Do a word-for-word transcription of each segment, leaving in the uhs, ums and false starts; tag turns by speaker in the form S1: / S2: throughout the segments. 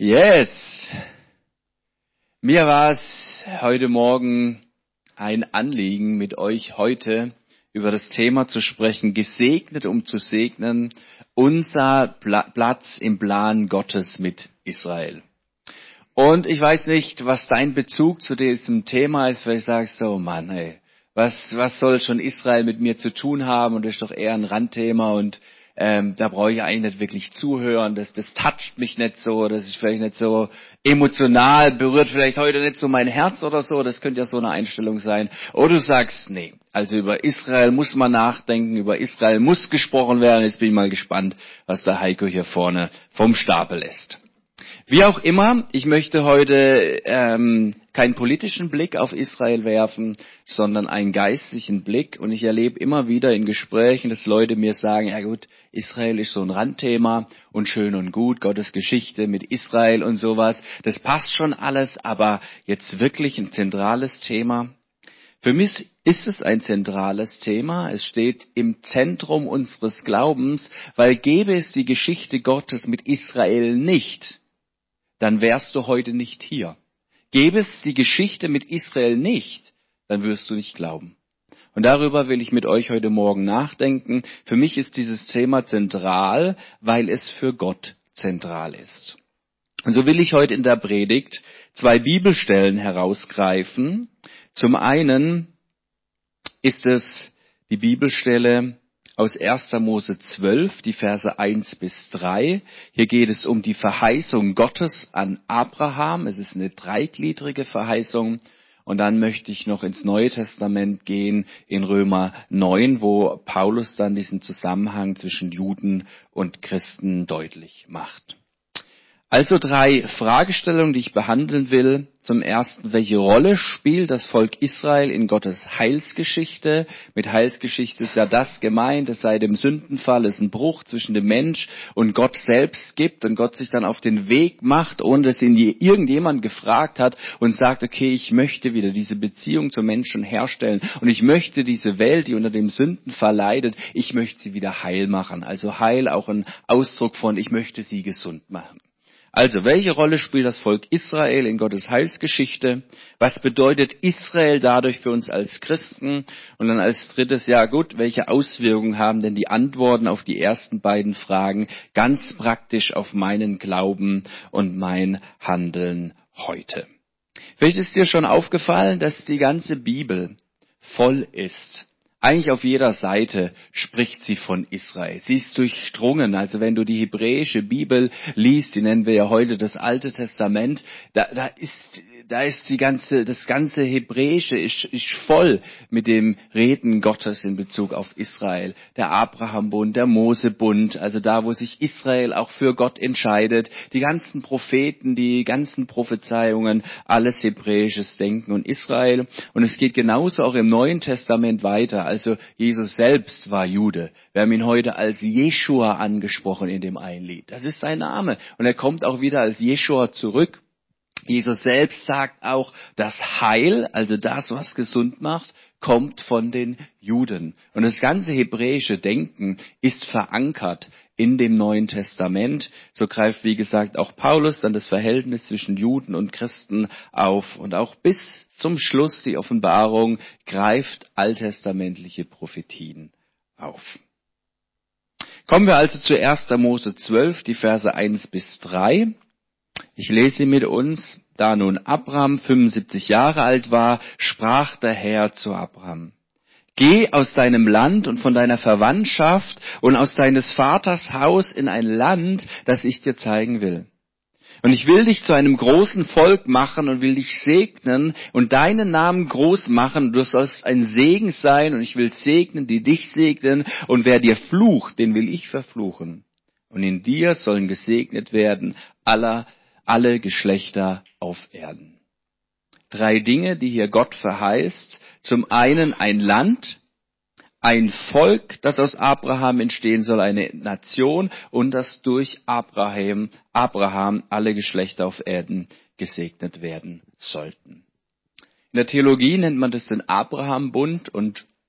S1: Yes! Mir war es heute Morgen ein Anliegen, mit euch heute über das Thema zu sprechen, gesegnet, um zu segnen, unser Pla- Platz im Plan Gottes mit Israel. Und ich weiß nicht, was dein Bezug zu diesem Thema ist, weil ich sage so, Mann, ey, was, was soll schon Israel mit mir zu tun haben? Und das ist doch eher ein Randthema und ähm, da brauche ich eigentlich nicht wirklich zuhören. Das, das toucht mich nicht so, das ist vielleicht nicht so emotional, berührt vielleicht heute nicht so mein Herz oder so. Das könnte ja so eine Einstellung sein. Oder du sagst, nee, also über Israel muss man nachdenken, über Israel muss gesprochen werden. Jetzt bin ich mal gespannt, was der Heiko hier vorne vom Stapel lässt. Wie auch immer, ich möchte heute ähm, keinen politischen Blick auf Israel werfen, sondern einen geistlichen Blick. Und ich erlebe immer wieder in Gesprächen, dass Leute mir sagen, ja gut, Israel ist so ein Randthema und schön und gut, Gottes Geschichte mit Israel und sowas. Das passt schon alles, aber jetzt wirklich ein zentrales Thema. Für mich ist es ein zentrales Thema. Es steht im Zentrum unseres Glaubens, weil gäbe es die Geschichte Gottes mit Israel nicht, dann wärst du heute nicht hier. Gäbe es die Geschichte mit Israel nicht, dann wirst du nicht glauben. Und darüber will ich mit euch heute Morgen nachdenken. Für mich ist dieses Thema zentral, weil es für Gott zentral ist. Und so will ich heute in der Predigt zwei Bibelstellen herausgreifen. Zum einen ist es die Bibelstelle aus erster Mose zwölf, die Verse eins bis drei. Hier geht es um die Verheißung Gottes an Abraham. Es ist eine dreigliedrige Verheißung. Und dann möchte ich noch ins Neue Testament gehen, in Römer neun, wo Paulus dann diesen Zusammenhang zwischen Juden und Christen deutlich macht. Also drei Fragestellungen, die ich behandeln will. Zum ersten, welche Rolle spielt das Volk Israel in Gottes Heilsgeschichte? Mit Heilsgeschichte ist ja das gemeint, es seit dem Sündenfall es einen Bruch zwischen dem Mensch und Gott selbst gibt und Gott sich dann auf den Weg macht, ohne dass ihn irgendjemand gefragt hat und sagt, okay, ich möchte wieder diese Beziehung zum Menschen herstellen und ich möchte diese Welt, die unter dem Sündenfall leidet, ich möchte sie wieder heil machen. Also Heil auch ein Ausdruck von, ich möchte sie gesund machen. Also, welche Rolle spielt das Volk Israel in Gottes Heilsgeschichte? Was bedeutet Israel dadurch für uns als Christen? Und dann als drittes, ja gut, welche Auswirkungen haben denn die Antworten auf die ersten beiden Fragen ganz praktisch auf meinen Glauben und mein Handeln heute? Vielleicht ist dir schon aufgefallen, dass die ganze Bibel voll ist. Eigentlich auf jeder Seite spricht sie von Israel. Sie ist durchdrungen. Also wenn du die hebräische Bibel liest, die nennen wir ja heute das Alte Testament, da, da ist, da ist die ganze, das ganze Hebräische ist, ist voll mit dem Reden Gottes in Bezug auf Israel. Der Abraham-Bund, der Mose-Bund, also da, wo sich Israel auch für Gott entscheidet. Die ganzen Propheten, die ganzen Prophezeiungen, alles hebräisches Denken und Israel. Und es geht genauso auch im Neuen Testament weiter. Also Jesus selbst war Jude. Wir haben ihn heute als Jeschua angesprochen in dem einen Lied. Das ist sein Name. Und er kommt auch wieder als Jeschua zurück. Jesus selbst sagt auch, das Heil, also das, was gesund macht, kommt von den Juden. Und das ganze hebräische Denken ist verankert in dem Neuen Testament. So greift, wie gesagt, auch Paulus dann das Verhältnis zwischen Juden und Christen auf. Und auch bis zum Schluss die Offenbarung greift alttestamentliche Prophetien auf. Kommen wir also zu erster Mose zwölf, die Verse eins bis drei. Ich lese sie mit uns. Da nun Abram fünfundsiebzig Jahre alt war, sprach der Herr zu Abram: Geh aus deinem Land und von deiner Verwandtschaft und aus deines Vaters Haus in ein Land, das ich dir zeigen will. Und ich will dich zu einem großen Volk machen und will dich segnen und deinen Namen groß machen. Du sollst ein Segen sein und ich will segnen, die dich segnen. Und wer dir flucht, den will ich verfluchen. Und in dir sollen gesegnet werden aller, alle Geschlechter auf Erden. Drei Dinge, die hier Gott verheißt. Zum einen ein Land, ein Volk, das aus Abraham entstehen soll, eine Nation und dass durch Abraham, Abraham alle Geschlechter auf Erden gesegnet werden sollten. In der Theologie nennt man das den Abraham-Bund und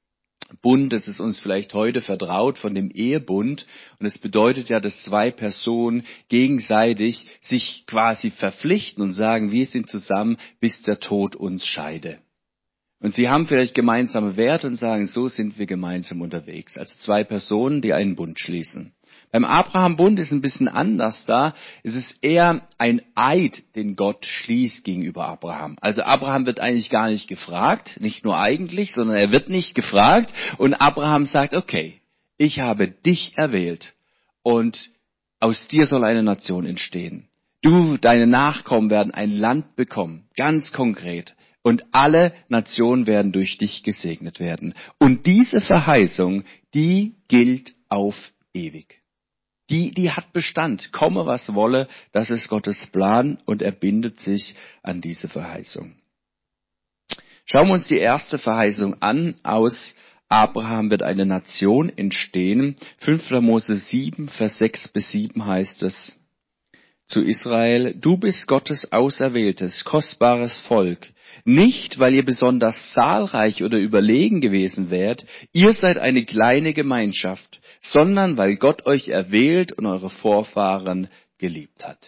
S1: Bund, das ist uns vielleicht heute vertraut von dem Ehebund. Und es bedeutet ja, dass zwei Personen gegenseitig sich quasi verpflichten und sagen, wir sind zusammen, bis der Tod uns scheide. Und sie haben vielleicht gemeinsame Werte und sagen, so sind wir gemeinsam unterwegs. Also zwei Personen, die einen Bund schließen. Beim Abraham-Bund ist ein bisschen anders da. Es ist eher ein Eid, den Gott schließt gegenüber Abraham. Also Abraham wird eigentlich gar nicht gefragt, nicht nur eigentlich, sondern er wird nicht gefragt. Und Abraham sagt, okay, ich habe dich erwählt und aus dir soll eine Nation entstehen. Du, deine Nachkommen werden ein Land bekommen, ganz konkret. Und alle Nationen werden durch dich gesegnet werden. Und diese Verheißung, die gilt auf ewig. Die, die hat Bestand. Komme, was wolle, das ist Gottes Plan und er bindet sich an diese Verheißung. Schauen wir uns die erste Verheißung an. Aus Abraham wird eine Nation entstehen. fünfter Mose sieben, Vers sechs bis sieben heißt es zu Israel: Du bist Gottes auserwähltes, kostbares Volk. Nicht, weil ihr besonders zahlreich oder überlegen gewesen wärt, ihr seid eine kleine Gemeinschaft, sondern weil Gott euch erwählt und eure Vorfahren geliebt hat.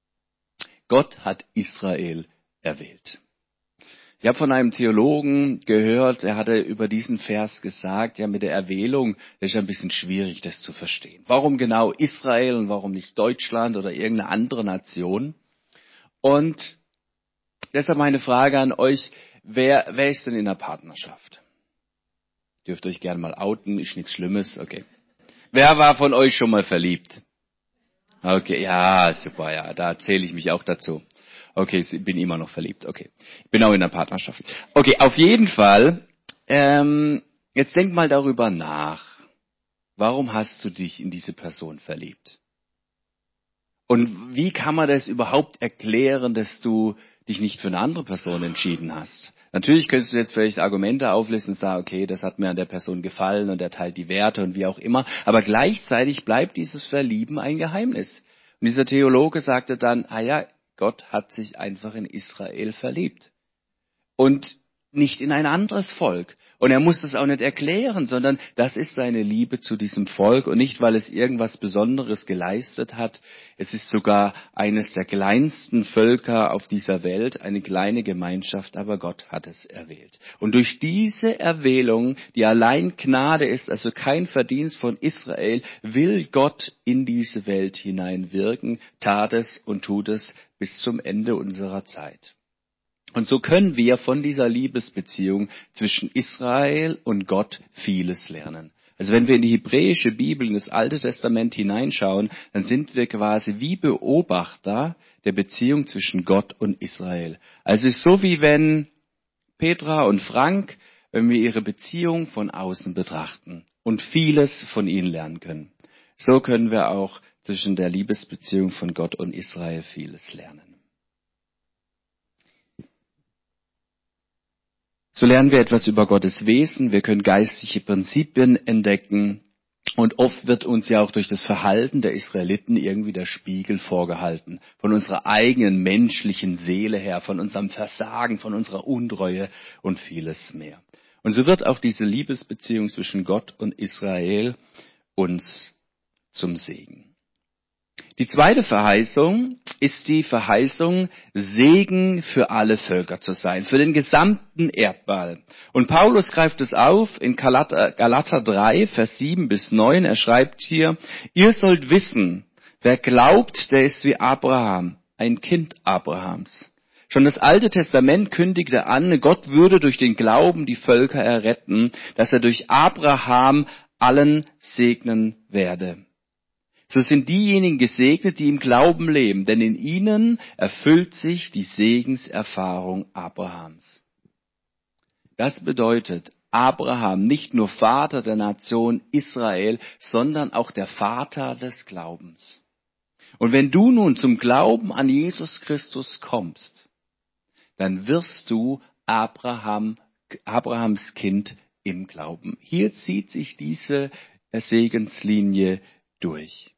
S1: Gott hat Israel erwählt. Ich habe von einem Theologen gehört, er hatte über diesen Vers gesagt, ja, mit der Erwählung, das ist ein bisschen schwierig, das zu verstehen. Warum genau Israel und warum nicht Deutschland oder irgendeine andere Nation? Und deshalb meine Frage an euch, wer, wer ist denn in der Partnerschaft? Dürft euch gerne mal outen, ist nichts Schlimmes, okay. Wer war von euch schon mal verliebt? Okay, ja, super, ja, da zähle ich mich auch dazu. Okay, ich bin immer noch verliebt, okay. Ich bin auch in der Partnerschaft. Okay, auf jeden Fall, ähm, jetzt denk mal darüber nach. Warum hast du dich in diese Person verliebt? Und wie kann man das überhaupt erklären, dass du dich nicht für eine andere Person entschieden hast? Natürlich könntest du jetzt vielleicht Argumente auflisten und sagen, okay, das hat mir an der Person gefallen und er teilt die Werte und wie auch immer. Aber gleichzeitig bleibt dieses Verlieben ein Geheimnis. Und dieser Theologe sagte dann, ah ja, Gott hat sich einfach in Israel verliebt. Und nicht in ein anderes Volk. Und er muss das auch nicht erklären, sondern das ist seine Liebe zu diesem Volk und nicht, weil es irgendwas Besonderes geleistet hat. Es ist sogar eines der kleinsten Völker auf dieser Welt, eine kleine Gemeinschaft, aber Gott hat es erwählt. Und durch diese Erwählung, die allein Gnade ist, also kein Verdienst von Israel, will Gott in diese Welt hineinwirken, tat es und tut es bis zum Ende unserer Zeit. Und so können wir von dieser Liebesbeziehung zwischen Israel und Gott vieles lernen. Also wenn wir in die hebräische Bibel, in das Alte Testament hineinschauen, dann sind wir quasi wie Beobachter der Beziehung zwischen Gott und Israel. Also es ist so, wie wenn Petra und Frank, wenn wir ihre Beziehung von außen betrachten und vieles von ihnen lernen können. So können wir auch zwischen der Liebesbeziehung von Gott und Israel vieles lernen. So lernen wir etwas über Gottes Wesen, wir können geistliche Prinzipien entdecken und oft wird uns ja auch durch das Verhalten der Israeliten irgendwie der Spiegel vorgehalten, von unserer eigenen menschlichen Seele her, von unserem Versagen, von unserer Untreue und vieles mehr. Und so wird auch diese Liebesbeziehung zwischen Gott und Israel uns zum Segen. Die zweite Verheißung ist die Verheißung, Segen für alle Völker zu sein, für den gesamten Erdball. Und Paulus greift es auf in Galater, Galater drei, Vers sieben bis neun. Er schreibt hier, ihr sollt wissen, wer glaubt, der ist wie Abraham, ein Kind Abrahams. Schon das Alte Testament kündigte an, Gott würde durch den Glauben die Völker erretten, dass er durch Abraham allen segnen werde. So sind diejenigen gesegnet, die im Glauben leben, denn in ihnen erfüllt sich die Segenserfahrung Abrahams. Das bedeutet, Abraham nicht nur Vater der Nation Israel, sondern auch der Vater des Glaubens. Und wenn du nun zum Glauben an Jesus Christus kommst, dann wirst du Abraham, Abrahams Kind im Glauben. Hier zieht sich diese Segenslinie durch.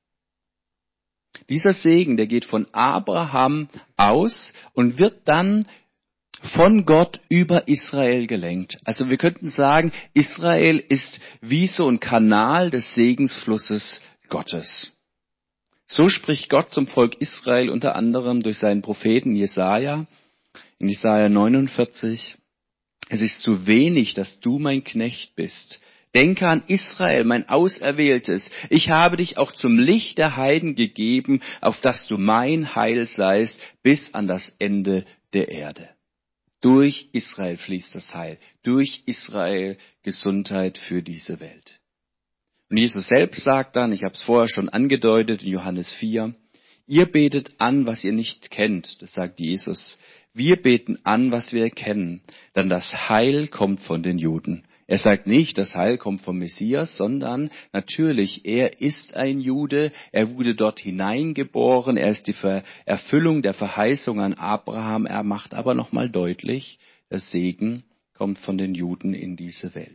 S1: Dieser Segen, der geht von Abraham aus und wird dann von Gott über Israel gelenkt. Also wir könnten sagen, Israel ist wie so ein Kanal des Segensflusses Gottes. So spricht Gott zum Volk Israel unter anderem durch seinen Propheten Jesaja. In Jesaja neunundvierzig. Es ist zu wenig, dass du mein Knecht bist. Denke an Israel, mein Auserwähltes. Ich habe dich auch zum Licht der Heiden gegeben, auf dass du mein Heil seist, bis an das Ende der Erde. Durch Israel fließt das Heil. Durch Israel Gesundheit für diese Welt. Und Jesus selbst sagt dann, ich habe es vorher schon angedeutet in Johannes vier, ihr betet an, was ihr nicht kennt. Das sagt Jesus. Wir beten an, was wir kennen. Denn das Heil kommt von den Juden. Er sagt nicht, das Heil kommt vom Messias, sondern natürlich, er ist ein Jude, er wurde dort hineingeboren, er ist die Erfüllung der Verheißung an Abraham. Er macht aber nochmal deutlich, der Segen kommt von den Juden in diese Welt.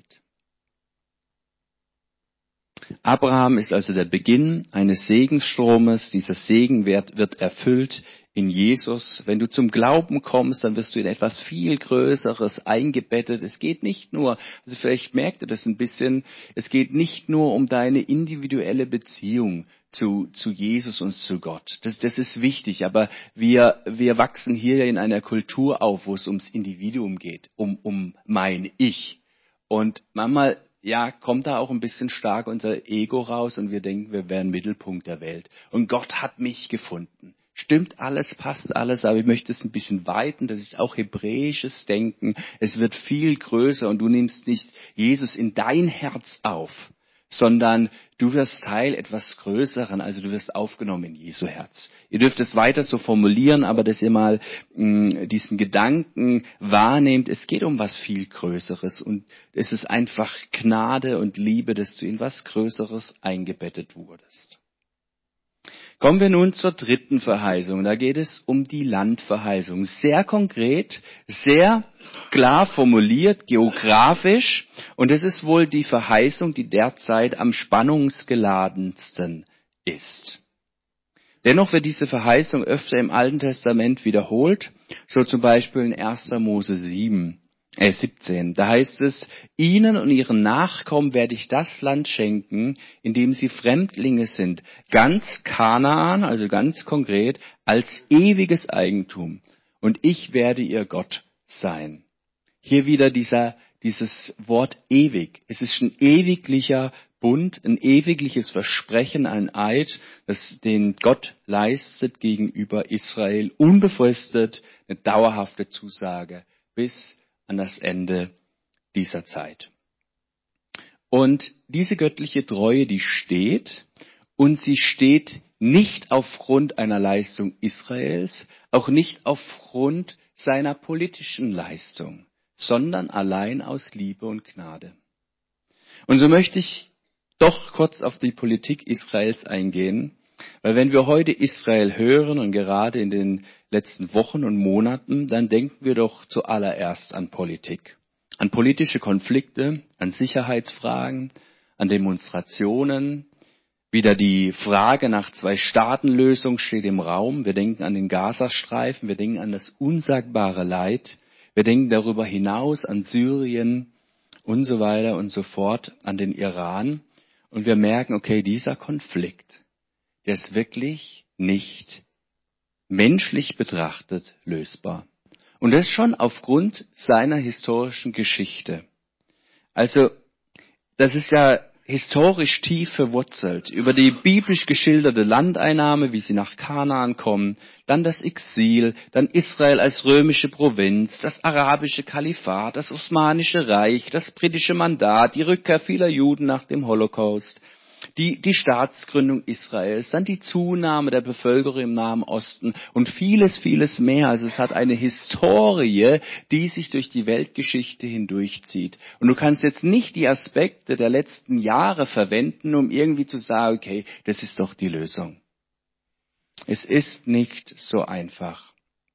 S1: Abraham ist also der Beginn eines Segensstromes. Dieser Segen wird, wird erfüllt in Jesus. Wenn du zum Glauben kommst, dann wirst du in etwas viel Größeres eingebettet. Es geht nicht nur, also vielleicht merkt ihr das ein bisschen, es geht nicht nur um deine individuelle Beziehung zu, zu Jesus und zu Gott. Das, das ist wichtig, aber wir, wir wachsen hier in einer Kultur auf, wo es ums Individuum geht, um, um mein Ich. Und manchmal ja, kommt da auch ein bisschen stark unser Ego raus und wir denken, wir wären Mittelpunkt der Welt. Und Gott hat mich gefunden. Stimmt alles, passt alles, aber ich möchte es ein bisschen weiten, dass ich auch hebräisches Denken, es wird viel größer und du nimmst nicht Jesus in dein Herz auf, sondern du wirst Teil etwas Größeren, also du wirst aufgenommen in Jesu Herz. Ihr dürft es weiter so formulieren, aber dass ihr mal mh, diesen Gedanken wahrnehmt, es geht um was viel Größeres und es ist einfach Gnade und Liebe, dass du in was Größeres eingebettet wurdest. Kommen wir nun zur dritten Verheißung. Da geht es um die Landverheißung. Sehr konkret, sehr klar formuliert, geografisch. Und es ist wohl die Verheißung, die derzeit am spannungsgeladensten ist. Dennoch wird diese Verheißung öfter im Alten Testament wiederholt. So zum Beispiel in erster Mose sieben. Äh, siebzehn. Da heißt es, ihnen und ihren Nachkommen werde ich das Land schenken, in dem sie Fremdlinge sind. Ganz Kanaan, also ganz konkret, als ewiges Eigentum. Und ich werde ihr Gott sein. Hier wieder dieser, dieses Wort ewig. Es ist ein ewiglicher Bund, ein ewigliches Versprechen, ein Eid, das den Gott leistet gegenüber Israel, unbefristet, eine dauerhafte Zusage bis an das Ende dieser Zeit. Und diese göttliche Treue, die steht, und sie steht nicht aufgrund einer Leistung Israels, auch nicht aufgrund seiner politischen Leistung, sondern allein aus Liebe und Gnade. Und so möchte ich doch kurz auf die Politik Israels eingehen, weil wenn wir heute Israel hören und gerade in den letzten Wochen und Monaten, dann denken wir doch zuallererst an Politik. An politische Konflikte, an Sicherheitsfragen, an Demonstrationen. Wieder die Frage nach Zwei-Staaten-Lösung steht im Raum. Wir denken an den Gazastreifen, wir denken an das unsagbare Leid. Wir denken darüber hinaus an Syrien und so weiter und so fort, an den Iran. Und wir merken, okay, dieser Konflikt, der ist wirklich nicht menschlich betrachtet lösbar. Und das schon aufgrund seiner historischen Geschichte. Also, das ist ja historisch tief verwurzelt. Über die biblisch geschilderte Landeinnahme, wie sie nach Kanaan kommen, dann das Exil, dann Israel als römische Provinz, das arabische Kalifat, das Osmanische Reich, das britische Mandat, die Rückkehr vieler Juden nach dem Holocaust, die, die Staatsgründung Israels, dann die Zunahme der Bevölkerung im Nahen Osten und vieles, vieles mehr. Also es hat eine Historie, die sich durch die Weltgeschichte hindurchzieht. Und du kannst jetzt nicht die Aspekte der letzten Jahre verwenden, um irgendwie zu sagen, okay, das ist doch die Lösung. Es ist nicht so einfach.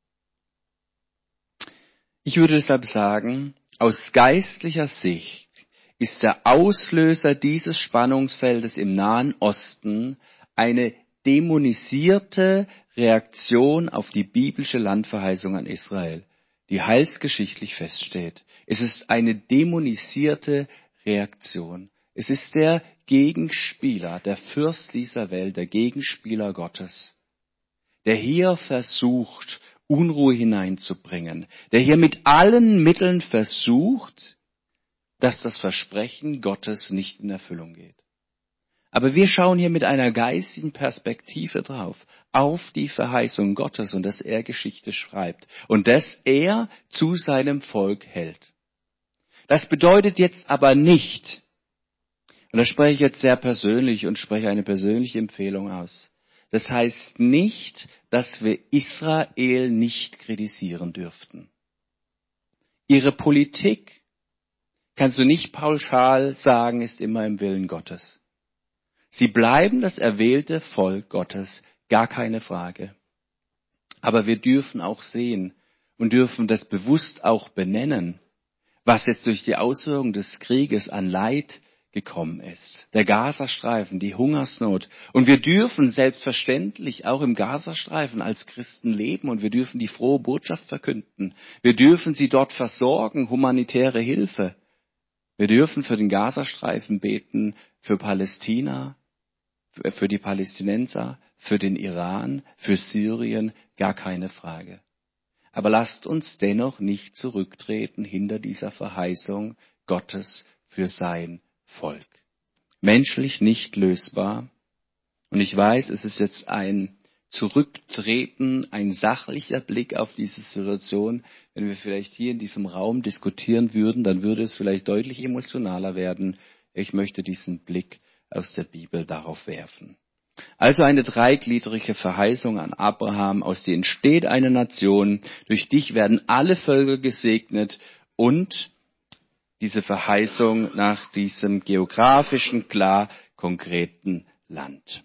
S1: Ich würde deshalb sagen, aus geistlicher Sicht ist der Auslöser dieses Spannungsfeldes im Nahen Osten eine dämonisierte Reaktion auf die biblische Landverheißung an Israel. die heilsgeschichtlich feststeht. Es ist eine dämonisierte Reaktion. Es ist der Gegenspieler, der Fürst dieser Welt, der Gegenspieler Gottes, der hier versucht, Unruhe hineinzubringen, der hier mit allen Mitteln versucht, dass das Versprechen Gottes nicht in Erfüllung geht. Aber wir schauen hier mit einer geistigen Perspektive drauf, auf die Verheißung Gottes und dass er Geschichte schreibt und dass er zu seinem Volk hält. Das bedeutet jetzt aber nicht, und da spreche ich jetzt sehr persönlich und spreche eine persönliche Empfehlung aus, das heißt nicht, dass wir Israel nicht kritisieren dürften. Ihre Politik, kannst du nicht pauschal sagen, ist immer im Willen Gottes. Sie bleiben das erwählte Volk Gottes, gar keine Frage. Aber wir dürfen auch sehen und dürfen das bewusst auch benennen, was jetzt durch die Auswirkungen des Krieges an Leid gekommen ist. Der Gazastreifen, die Hungersnot. Und wir dürfen selbstverständlich auch im Gazastreifen als Christen leben und wir dürfen die frohe Botschaft verkünden. Wir dürfen sie dort versorgen, humanitäre Hilfe. Wir dürfen für den Gazastreifen beten, für Palästina, für die Palästinenser, für den Iran, für Syrien, gar keine Frage. Aber lasst uns dennoch nicht zurücktreten hinter dieser Verheißung Gottes für sein Volk. Menschlich nicht lösbar. Und ich weiß, es ist jetzt ein Zurücktreten, ein sachlicher Blick auf diese Situation. Wenn wir vielleicht hier in diesem Raum diskutieren würden, dann würde es vielleicht deutlich emotionaler werden. Ich möchte diesen Blick aus der Bibel darauf werfen. Also eine dreigliedrige Verheißung an Abraham, aus der entsteht eine Nation, durch dich werden alle Völker gesegnet und diese Verheißung nach diesem geografischen, klar konkreten Land.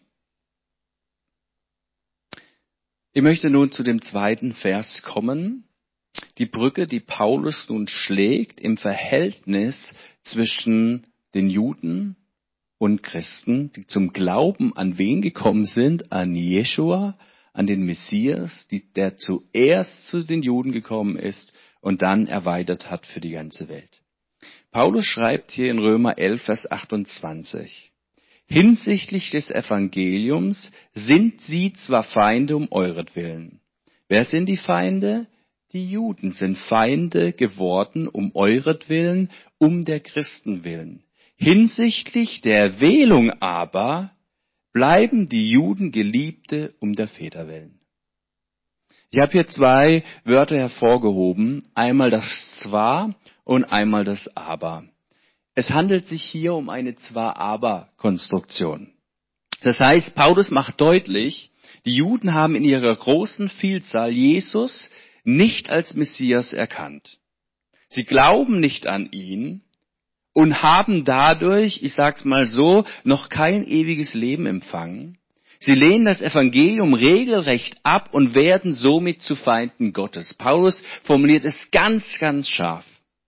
S1: Ich möchte nun zu dem zweiten Vers kommen. Die Brücke, die Paulus nun schlägt im Verhältnis zwischen den Juden und Christen, die zum Glauben an wen gekommen sind? An Jeschua, an den Messias, die, der zuerst zu den Juden gekommen ist und dann erweitert hat für die ganze Welt. Paulus schreibt hier in Römer elf, Vers achtundzwanzig. Hinsichtlich des Evangeliums sind sie zwar Feinde um euretwillen. Wer sind die Feinde? Die Juden sind Feinde geworden um euretwillen, um der Christen willen. Hinsichtlich der Erwählung aber bleiben die Juden Geliebte um der Väter willen. Ich habe hier zwei Wörter hervorgehoben, einmal das Zwar und einmal das Aber. Es handelt sich hier um eine Zwar-Aber-Konstruktion. Das heißt, Paulus macht deutlich, die Juden haben in ihrer großen Vielzahl Jesus nicht als Messias erkannt. Sie glauben nicht an ihn und haben dadurch, ich sag's mal so, noch kein ewiges Leben empfangen. Sie lehnen das Evangelium regelrecht ab und werden somit zu Feinden Gottes. Paulus formuliert es ganz, ganz scharf.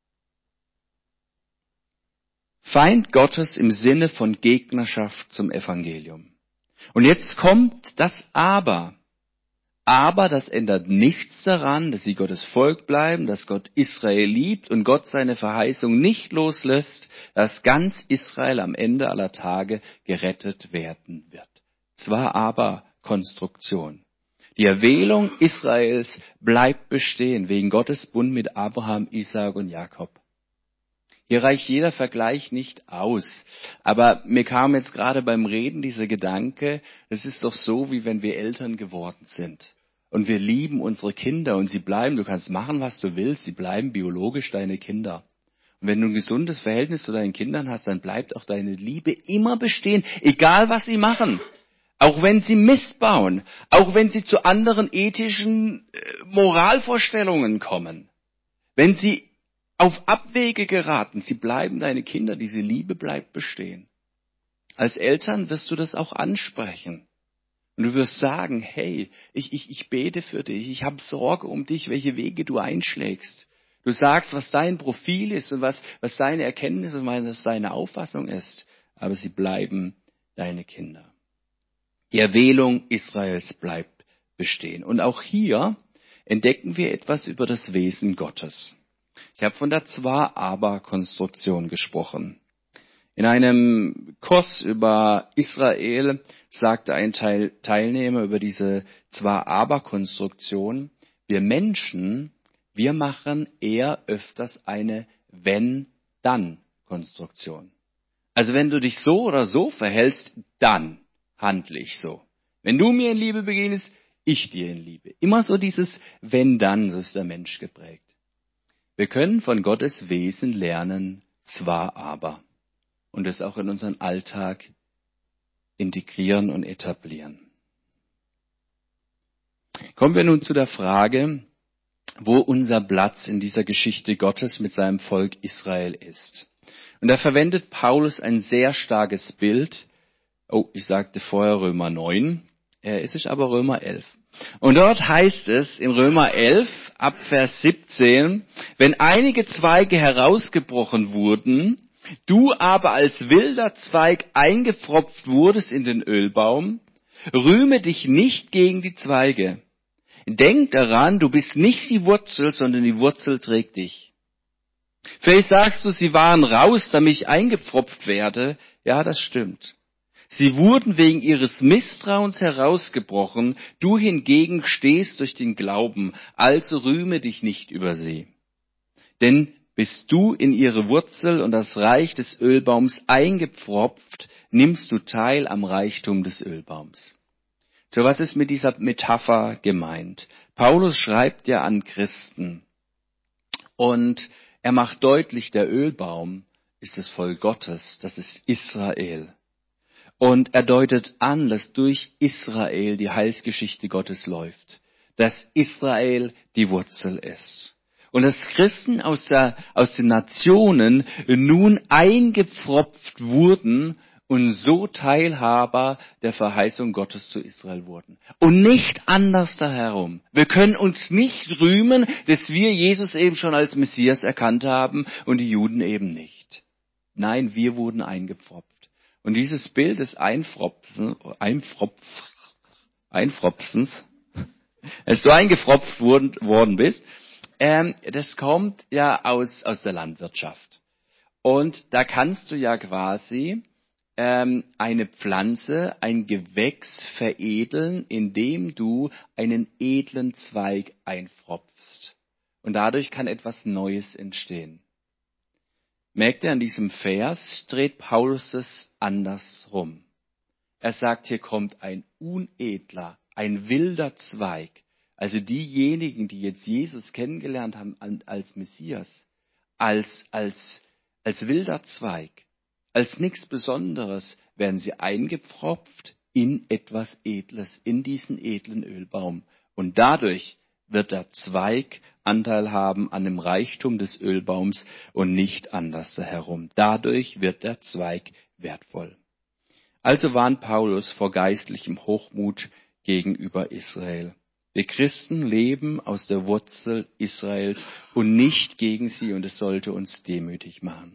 S1: Feind Gottes im Sinne von Gegnerschaft zum Evangelium. Und jetzt kommt das Aber. Aber das ändert nichts daran, dass sie Gottes Volk bleiben, dass Gott Israel liebt und Gott seine Verheißung nicht loslässt, dass ganz Israel am Ende aller Tage gerettet werden wird. Zwar aber Konstruktion. Die Erwählung Israels bleibt bestehen wegen Gottes Bund mit Abraham, Isaak und Jakob. Hier reicht jeder Vergleich nicht aus. Aber mir kam jetzt gerade beim Reden dieser Gedanke, es ist doch so, wie wenn wir Eltern geworden sind. Und wir lieben unsere Kinder und sie bleiben, du kannst machen, was du willst, sie bleiben biologisch deine Kinder. Und wenn du ein gesundes Verhältnis zu deinen Kindern hast, dann bleibt auch deine Liebe immer bestehen, egal was sie machen. Auch wenn sie Mist bauen, auch wenn sie zu anderen ethischen äh, Moralvorstellungen kommen. Wenn sie auf Abwege geraten, sie bleiben deine Kinder, diese Liebe bleibt bestehen. Als Eltern wirst du das auch ansprechen. Und du wirst sagen, hey, ich, ich, ich bete für dich, ich habe Sorge um dich, welche Wege du einschlägst. Du sagst, was dein Profil ist und was, was deine Erkenntnis und was deine Auffassung ist. Aber sie bleiben deine Kinder. Die Erwählung Israels bleibt bestehen. Und auch hier entdecken wir etwas über das Wesen Gottes. Ich habe von der Zwar-Aber-Konstruktion gesprochen. In einem Kurs über Israel sagte ein Teil, Teilnehmer über diese Zwar-Aber-Konstruktion, wir Menschen, wir machen eher öfters eine Wenn-Dann-Konstruktion. Also wenn du dich so oder so verhältst, dann handle ich so. Wenn du mir in Liebe begegnest, ich dir in Liebe. Immer so dieses Wenn-Dann, so ist der Mensch geprägt. Wir können von Gottes Wesen lernen, zwar aber. Und es auch in unseren Alltag integrieren und etablieren. Kommen wir nun zu der Frage, wo unser Platz in dieser Geschichte Gottes mit seinem Volk Israel ist. Und da verwendet Paulus ein sehr starkes Bild. Oh, ich sagte vorher Römer neun, äh, es ist aber Römer elf. Und dort heißt es in Römer elf, ab Vers siebzehn, wenn einige Zweige herausgebrochen wurden, du aber als wilder Zweig eingepfropft wurdest in den Ölbaum, rühme dich nicht gegen die Zweige. Denk daran, du bist nicht die Wurzel, sondern die Wurzel trägt dich. Vielleicht sagst du, sie waren raus, damit ich eingepfropft werde. Ja, das stimmt. Sie wurden wegen ihres Misstrauens herausgebrochen, du hingegen stehst durch den Glauben, also rühme dich nicht über sie. Denn bist du in ihre Wurzel und das Reich des Ölbaums eingepfropft, nimmst du teil am Reichtum des Ölbaums. So, was ist mit dieser Metapher gemeint? Paulus schreibt ja an Christen und er macht deutlich, der Ölbaum ist das Volk Gottes, das ist Israel. Und er deutet an, dass durch Israel die Heilsgeschichte Gottes läuft, dass Israel die Wurzel ist. Und dass Christen aus, der, aus den Nationen nun eingepfropft wurden und so Teilhaber der Verheißung Gottes zu Israel wurden. Und nicht anders daherum. Wir können uns nicht rühmen, dass wir Jesus eben schon als Messias erkannt haben und die Juden eben nicht. Nein, wir wurden eingepfropft. Und dieses Bild des Einfropfen, Einfropf, Einfropfens, als du eingefropft worden, worden bist, ähm, das kommt ja aus, aus der Landwirtschaft. Und da kannst du ja quasi ähm, eine Pflanze, ein Gewächs veredeln, indem du einen edlen Zweig einfropfst. Und dadurch kann etwas Neues entstehen. Merkt ihr, an diesem Vers dreht Paulus es andersrum. Er sagt, hier kommt ein unedler, ein wilder Zweig. Also diejenigen, die jetzt Jesus kennengelernt haben als Messias, als, als, als wilder Zweig, als nichts Besonderes, werden sie eingepfropft in etwas Edles, in diesen edlen Ölbaum. Und dadurch wird der Zweig Anteil haben an dem Reichtum des Ölbaums und nicht anders herum. Dadurch wird der Zweig wertvoll. Also warnt Paulus vor geistlichem Hochmut gegenüber Israel. Wir Christen leben aus der Wurzel Israels und nicht gegen sie, und es sollte uns demütig machen.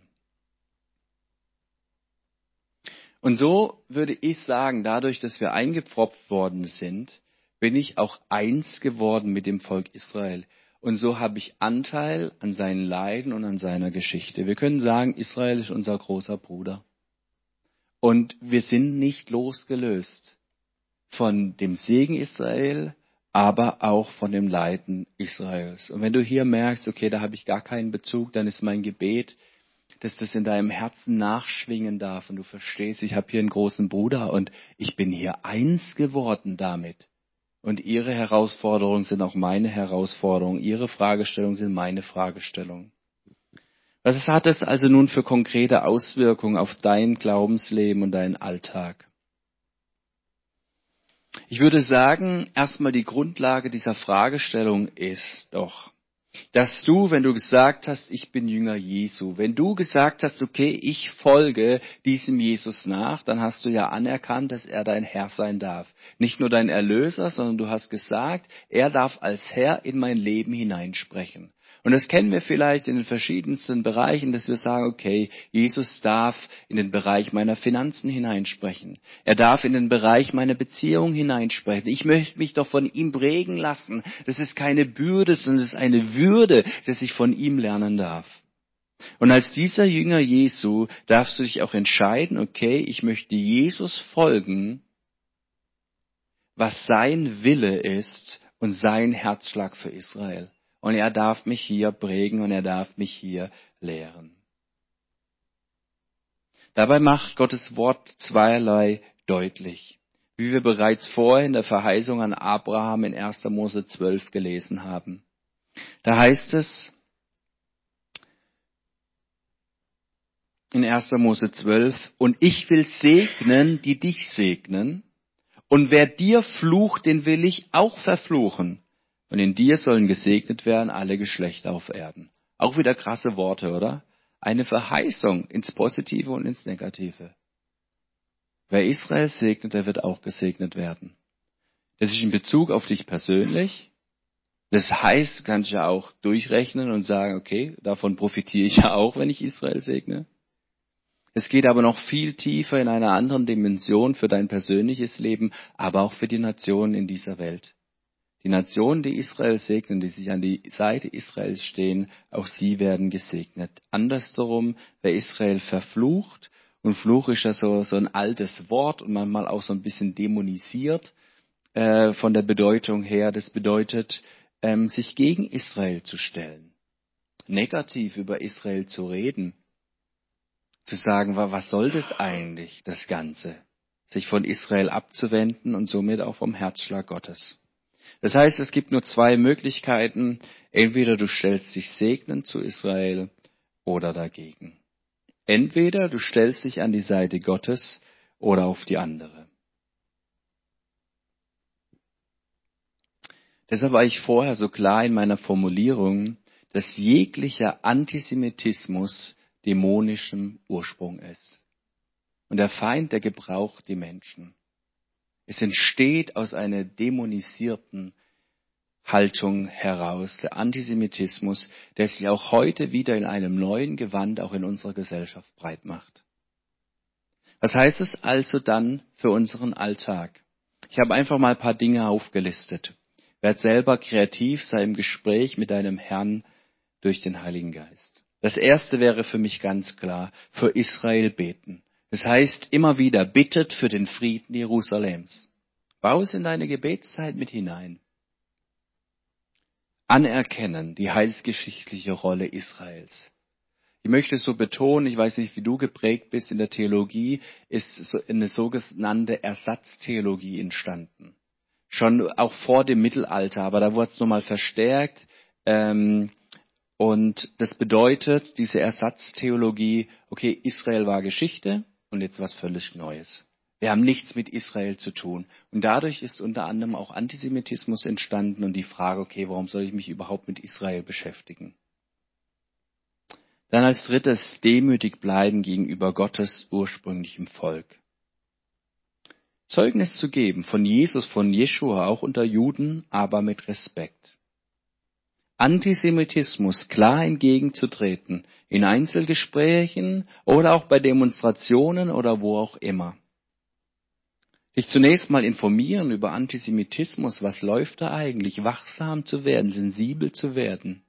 S1: Und so würde ich sagen, dadurch, dass wir eingepfropft worden sind, bin ich auch eins geworden mit dem Volk Israel. Und so habe ich Anteil an seinen Leiden und an seiner Geschichte. Wir können sagen, Israel ist unser großer Bruder. Und wir sind nicht losgelöst von dem Segen Israel, aber auch von dem Leiden Israels. Und wenn du hier merkst, okay, da habe ich gar keinen Bezug, dann ist mein Gebet, dass das in deinem Herzen nachschwingen darf und du verstehst, ich habe hier einen großen Bruder und ich bin hier eins geworden damit. Und ihre Herausforderungen sind auch meine Herausforderungen, ihre Fragestellungen sind meine Fragestellungen. Was hat das also nun für konkrete Auswirkungen auf dein Glaubensleben und deinen Alltag? Ich würde sagen, erstmal die Grundlage dieser Fragestellung ist doch, dass du, wenn du gesagt hast, ich bin Jünger Jesu, wenn du gesagt hast, okay, ich folge diesem Jesus nach, dann hast du ja anerkannt, dass er dein Herr sein darf. Nicht nur dein Erlöser, sondern du hast gesagt, er darf als Herr in mein Leben hineinsprechen. Und das kennen wir vielleicht in den verschiedensten Bereichen, dass wir sagen, okay, Jesus darf in den Bereich meiner Finanzen hineinsprechen. Er darf in den Bereich meiner Beziehung hineinsprechen. Ich möchte mich doch von ihm prägen lassen. Das ist keine Bürde, sondern es ist eine Würde, dass ich von ihm lernen darf. Und als dieser Jünger Jesu darfst du dich auch entscheiden, okay, ich möchte Jesus folgen, was sein Wille ist und sein Herzschlag für Israel. Und er darf mich hier prägen und er darf mich hier lehren. Dabei macht Gottes Wort zweierlei deutlich, wie wir bereits vorher in der Verheißung an Abraham in erster Mose zwölf gelesen haben. Da heißt es in erster Mose zwölf, und ich will segnen, die dich segnen, und wer dir flucht, den will ich auch verfluchen. Und in dir sollen gesegnet werden alle Geschlechter auf Erden. Auch wieder krasse Worte, oder? Eine Verheißung ins Positive und ins Negative. Wer Israel segnet, der wird auch gesegnet werden. Das ist in Bezug auf dich persönlich. Das heißt, kann ich ja auch durchrechnen und sagen, okay, davon profitiere ich ja auch, wenn ich Israel segne. Es geht aber noch viel tiefer in einer anderen Dimension für dein persönliches Leben, aber auch für die Nationen in dieser Welt. Die Nationen, die Israel segnen, die sich an die Seite Israels stehen, auch sie werden gesegnet. Andersherum, wer Israel verflucht, und Fluch ist ja so, so ein altes Wort und manchmal auch so ein bisschen dämonisiert äh, von der Bedeutung her. Das bedeutet, ähm, sich gegen Israel zu stellen, negativ über Israel zu reden, zu sagen, was soll das eigentlich, das Ganze, sich von Israel abzuwenden und somit auch vom Herzschlag Gottes. Das heißt, es gibt nur zwei Möglichkeiten. Entweder du stellst dich segnend zu Israel oder dagegen. Entweder du stellst dich an die Seite Gottes oder auf die andere. Deshalb war ich vorher so klar in meiner Formulierung, dass jeglicher Antisemitismus dämonischem Ursprung ist. Und der Feind, der gebraucht die Menschen. Es entsteht aus einer dämonisierten Haltung heraus, der Antisemitismus, der sich auch heute wieder in einem neuen Gewand auch in unserer Gesellschaft breit macht. Was heißt es also dann für unseren Alltag? Ich habe einfach mal ein paar Dinge aufgelistet. Werd selber kreativ, sei im Gespräch mit deinem Herrn durch den Heiligen Geist. Das erste wäre für mich ganz klar, für Israel beten. Das heißt immer wieder, bittet für den Frieden Jerusalems. Bau es in deine Gebetszeit mit hinein. Anerkennen die heilsgeschichtliche Rolle Israels. Ich möchte es so betonen, ich weiß nicht, wie du geprägt bist in der Theologie, ist eine sogenannte Ersatztheologie entstanden. Schon auch vor dem Mittelalter, aber da wurde es nochmal verstärkt. Ähm, und das bedeutet, diese Ersatztheologie, okay, Israel war Geschichte und jetzt was völlig Neues. Wir haben nichts mit Israel zu tun. Und dadurch ist unter anderem auch Antisemitismus entstanden und die Frage, okay, warum soll ich mich überhaupt mit Israel beschäftigen? Dann als drittes, demütig bleiben gegenüber Gottes ursprünglichem Volk. Zeugnis zu geben von Jesus, von Jeschua, auch unter Juden, aber mit Respekt. Antisemitismus klar entgegenzutreten, in Einzelgesprächen oder auch bei Demonstrationen oder wo auch immer. Dich zunächst mal informieren über Antisemitismus, was läuft da eigentlich, wachsam zu werden, sensibel zu werden.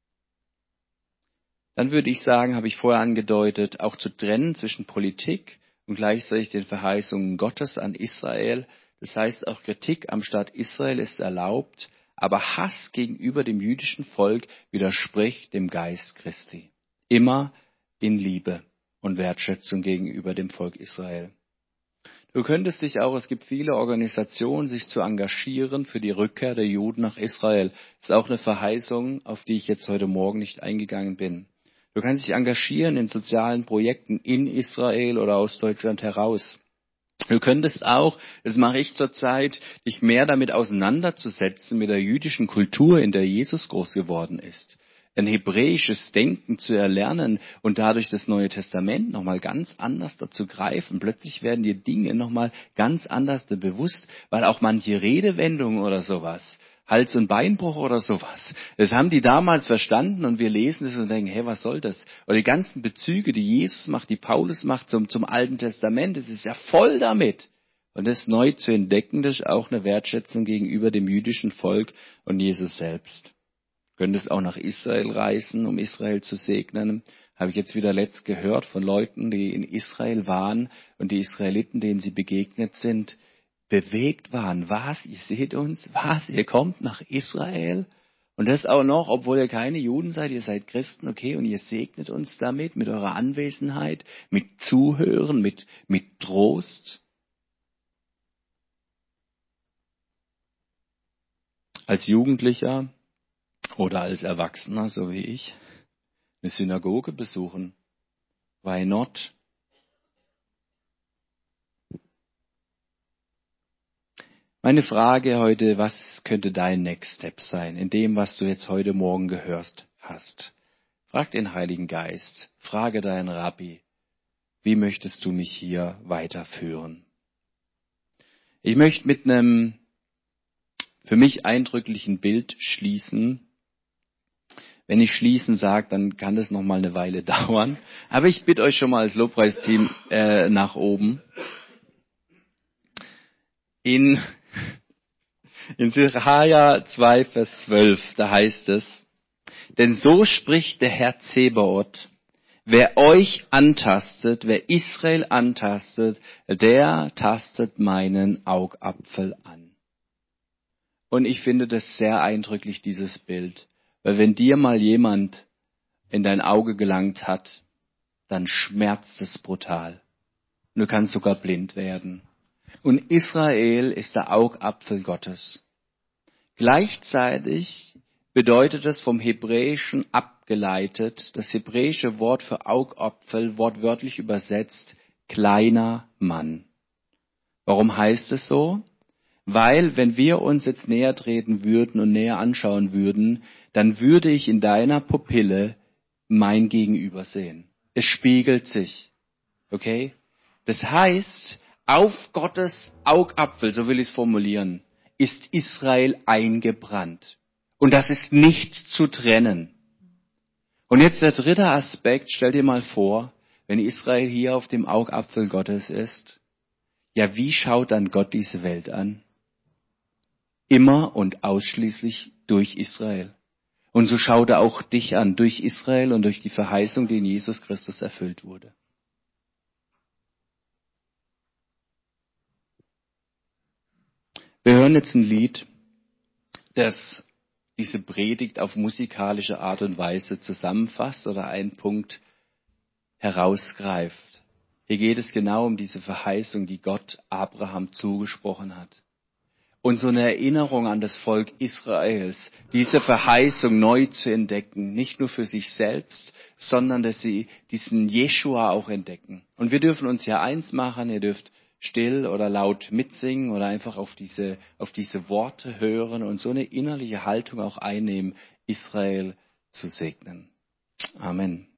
S1: Dann würde ich sagen, habe ich vorher angedeutet, auch zu trennen zwischen Politik und gleichzeitig den Verheißungen Gottes an Israel. Das heißt, auch Kritik am Staat Israel ist erlaubt, aber Hass gegenüber dem jüdischen Volk widerspricht dem Geist Christi. Immer in Liebe und Wertschätzung gegenüber dem Volk Israel. Du könntest dich auch, es gibt viele Organisationen, sich zu engagieren für die Rückkehr der Juden nach Israel. Das ist auch eine Verheißung, auf die ich jetzt heute Morgen nicht eingegangen bin. Du kannst dich engagieren in sozialen Projekten in Israel oder aus Deutschland heraus. Du könntest auch, das mache ich zurzeit, dich mehr damit auseinanderzusetzen mit der jüdischen Kultur, in der Jesus groß geworden ist. Ein hebräisches Denken zu erlernen und dadurch das Neue Testament nochmal ganz anders dazu greifen. Plötzlich werden dir Dinge nochmal ganz anders bewusst, weil auch manche Redewendungen oder sowas Hals- und Beinbruch oder sowas. Das haben die damals verstanden und wir lesen es und denken, hey, was soll das? Oder die ganzen Bezüge, die Jesus macht, die Paulus macht zum, zum Alten Testament, das ist ja voll damit. Und das neu zu entdecken, das ist auch eine Wertschätzung gegenüber dem jüdischen Volk und Jesus selbst. Könntest auch nach Israel reisen, um Israel zu segnen. Habe ich jetzt wieder letzt gehört von Leuten, die in Israel waren und die Israeliten, denen sie begegnet sind, bewegt waren. Was? Ihr seht uns? Was? Ihr kommt nach Israel? Und das auch noch, obwohl ihr keine Juden seid, ihr seid Christen, okay, und ihr segnet uns damit, mit eurer Anwesenheit, mit Zuhören, mit, mit Trost. Als Jugendlicher oder als Erwachsener, so wie ich, eine Synagoge besuchen. Why not? Meine Frage heute, was könnte dein Next Step sein, in dem, was du jetzt heute Morgen gehört hast? Frag den Heiligen Geist, frage deinen Rabbi, wie möchtest du mich hier weiterführen? Ich möchte mit einem für mich eindrücklichen Bild schließen. Wenn ich schließen sage, dann kann das noch mal eine Weile dauern. Aber ich bitte euch schon mal als Lobpreisteam äh, nach oben. In, in Sicharja zwei, Vers zwölf, da heißt es, denn so spricht der Herr Zebaoth, wer euch antastet, wer Israel antastet, der tastet meinen Augapfel an. Und ich finde das sehr eindrücklich, dieses Bild. Weil wenn dir mal jemand in dein Auge gelangt hat, dann schmerzt es brutal. Und du kannst sogar blind werden. Und Israel ist der Augapfel Gottes. Gleichzeitig bedeutet es vom Hebräischen abgeleitet, das hebräische Wort für Augapfel, wortwörtlich übersetzt, kleiner Mann. Warum heißt es so? Weil, wenn wir uns jetzt näher treten würden und näher anschauen würden, dann würde ich in deiner Pupille mein Gegenüber sehen. Es spiegelt sich. Okay? Das heißt, auf Gottes Augapfel, so will ich es formulieren, ist Israel eingebrannt. Und das ist nicht zu trennen. Und jetzt der dritte Aspekt, stell dir mal vor, wenn Israel hier auf dem Augapfel Gottes ist, ja, wie schaut dann Gott diese Welt an? Immer und ausschließlich durch Israel. Und so schaut er auch dich an, durch Israel und durch die Verheißung, die in Jesus Christus erfüllt wurde. Wir hören jetzt ein Lied, das diese Predigt auf musikalische Art und Weise zusammenfasst oder einen Punkt herausgreift. Hier geht es genau um diese Verheißung, die Gott Abraham zugesprochen hat. Und so eine Erinnerung an das Volk Israels, diese Verheißung neu zu entdecken, nicht nur für sich selbst, sondern dass sie diesen Jeschua auch entdecken. Und wir dürfen uns ja eins machen, ihr dürft still oder laut mitsingen oder einfach auf diese, auf diese Worte hören und so eine innerliche Haltung auch einnehmen, Israel zu segnen. Amen.